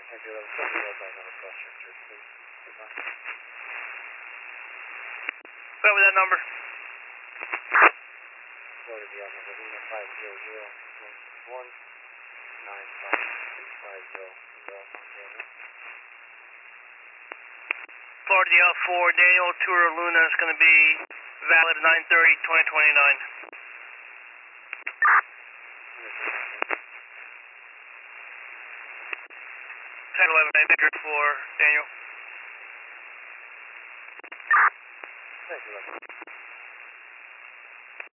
Thank you, 11, somebody else on the cross Richard, please. Goodbye. Go with that number. Florida beyond number Lima 500-161 95650 Montana. Florida DL4, Daniel Tour of Luna is going to be valid 9/30/2029. 10-11, Victor for Daniel. Thank you, 11.